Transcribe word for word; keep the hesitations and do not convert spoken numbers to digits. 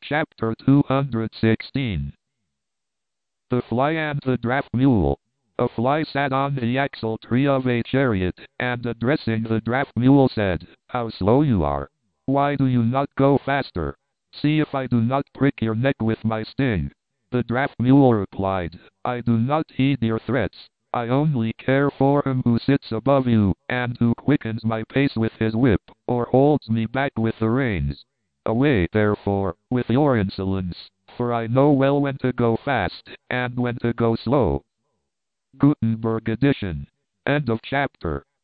Chapter two hundred sixteen. The Fly and the Draft Mule. A fly sat on the axle tree of a chariot, and addressing the draft mule said, "How slow you are! Why do you not go faster? See if I do not prick your neck with my sting." The draft mule replied, "I do not heed your threats. I only care for him who sits above you, and who quickens my pace with his whip, or holds me back with the reins. Away, therefore, with your insolence, for I know well when to go fast, and when to go slow." Gutenberg edition. End of chapter.